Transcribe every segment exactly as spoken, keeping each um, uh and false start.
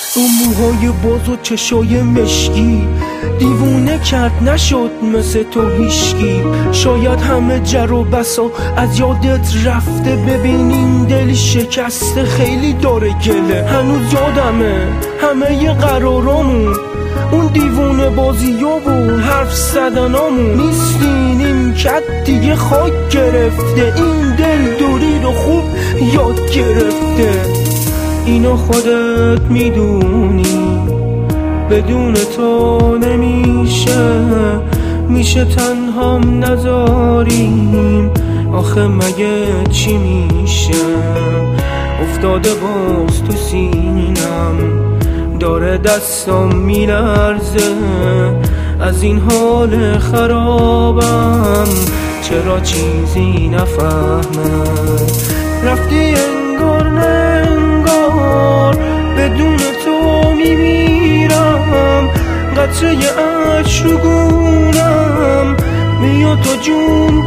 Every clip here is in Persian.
اون موهای باز و چشای مشکی دیوونه کرد نشد مثل تو هیشگی. شاید همه جر و بسا از یادت رفته، ببین این دل شکسته خیلی داره گله. هنوز یادمه همه ی قرارامون، اون دیوونه بازی و حرف زدنامون. نیستی نیمکت دیگه خاک گرفته، این دل دوری رو خوب یاد گرفته. اینو خودت میدونی بدون تو نمیشه، میشه تنهام نذاریم آخه مگه چی میشه. افتاده باز تو سینم داره دستم میلرزه، از این حال خرابم چرا چیزی نفهمه. رفتی انگار نه انگار، بدون تو میمیرم. قطره عشق رو گونم میاد تا جون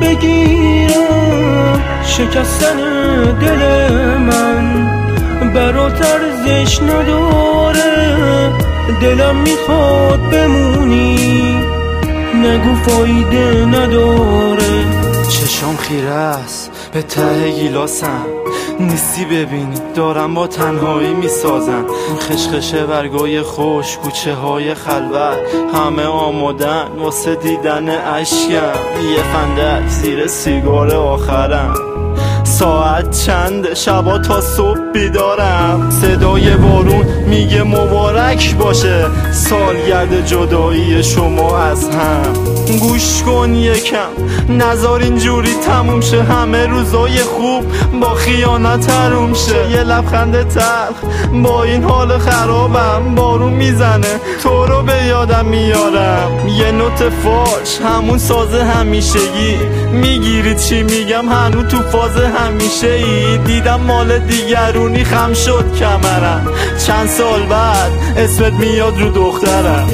بگیرم. شکستن دل من برات ارزش نداره، دلم میخواد بمونی نگو فایده نداره. چشام خیره است به ته گیلاسم، نیستی ببینی دارم با تنهایی میسازم. خشخشه برگای خوش کوچه های خلوت همه آمادن واسه دیدن اشکم. یه فندک زیر سیگار آخرم، ساعت چند شبا تا صبح بیدارم. صدای بارون میگه مبارک باشه سالگرد جدایی شما از هم. گوش کن یکم نذار اینجوری تموم شه، همه روزای خوب با خیانت حروم شه. یه لبخند تلخ با این حال خرابم، بارون میزنه تو رو به یادم میارم. یه نوت فاش همون ساز همیشگی، میگیری چی میگم هنو تو فاز همیشه ای. دیدم مال دیگرونی خم شد کمرم، چند سال بعد اسمت میاد رو دخترم.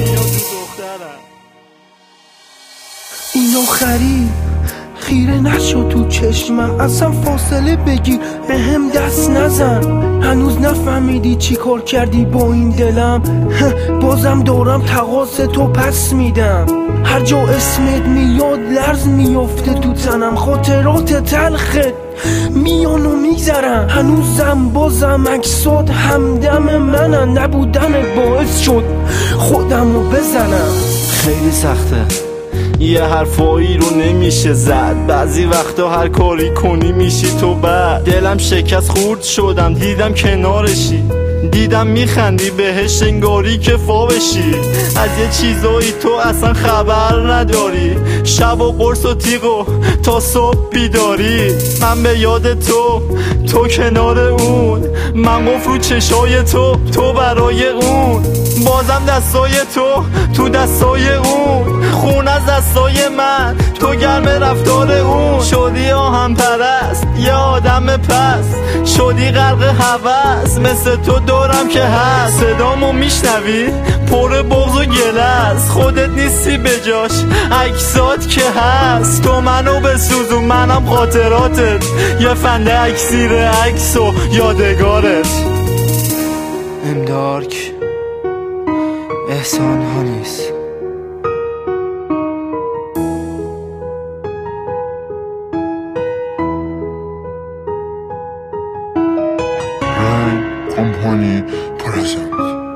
اینو خرید خیره نشو تو چشمم، اصلا فاصله بگیر به هم دست نزن. هنوز نفهمیدی چی کار کردی با این دلم، بازم دارم تقاص تو پس میدم. هر جا اسمت میاد لرز میفته تو تنم، خاطرات تلخت میان و میگذرن. هنوزم بازم عکسات همدم منن، نبودن باعث شد خودم رو بزنم. خیلی سخته یه حرفایی رو نمیشه زد، بعضی وقتا هر کاری کنی میشی تو بد. دلم شکست خورد شدم دیدم کنارشی، دیدم میخندی بهش انگاری که فا بشی. از یه چیزایی تو اصلا خبر نداری، شب و قرص و تیغ و تا صبح بیداری. من به یاد تو تو کنار اون، من قفل رو چشای تو تو برای اون. بازم دستای تو تو دستای اون، خون از دستای من تو گرم رفتار اون. شدی آهم پرست یه آدم پس، شدی غرق هوس مثل تو دارم که هست. صدامو میشنوی پر بغض و گله است، خودت نیستی به جاش عکسات که هست. تو منو بسوزون منم خاطراتت، یه فنده اکسیر عکس و یادگارت. امدارک احسان ها نیست. Rhyme Company present.